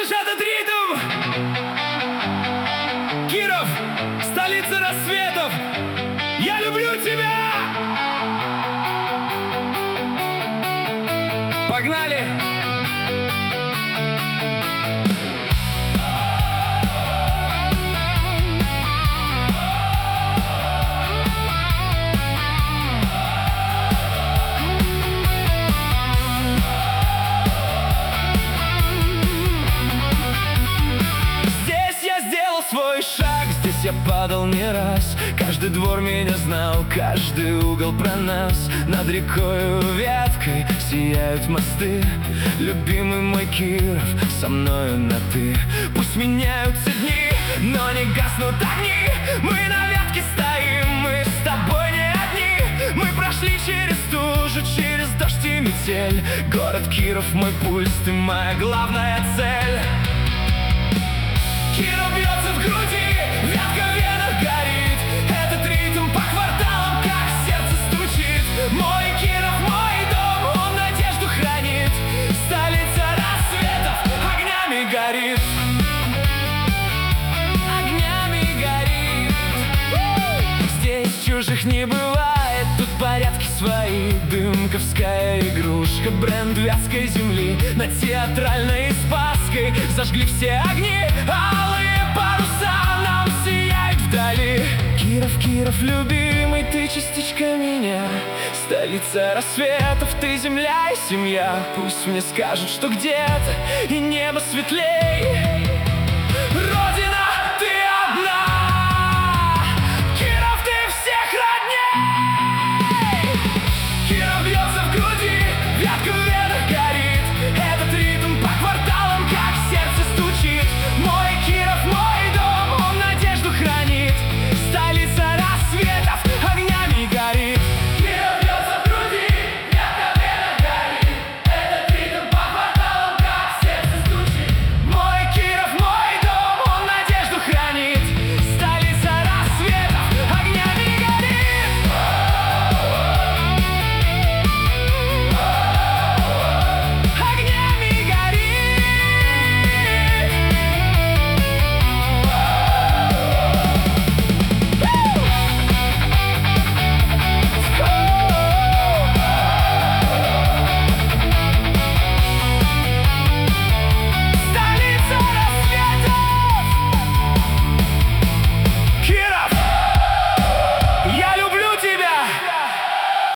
чувствуешь этот ритм? Киров, столица рассветов. Я люблю тебя! Погнали! Свой шаг, здесь я падал не раз. Каждый двор меня знал, каждый угол про нас. Над рекою веткой сияют мосты. Любимый мой Киров, со мною на ты. Пусть меняются дни, но не гаснут огни. Мы на ветке стоим, мы с тобой не одни. Мы прошли через тужу, через дождь и метель. Город Киров, мой пульс, ты моя главная цель. Киров бьется в груди, ветка в венах горит. Этот ритм по кварталам, как сердце стучит. Мой Киров, мой дом, он надежду хранит. Столица рассветов огнями горит. Огнями горит. Здесь чужих не бывает, тут порядки свои. Дымковская игрушка, бренд вятской земли. Над театральной Спасской зажгли все огни. Алые паруса нам сияют вдали. Киров, Киров, любимый, ты частичка меня. Столица рассветов, ты земля и семья. Пусть мне скажут, что где-то и небо светлей.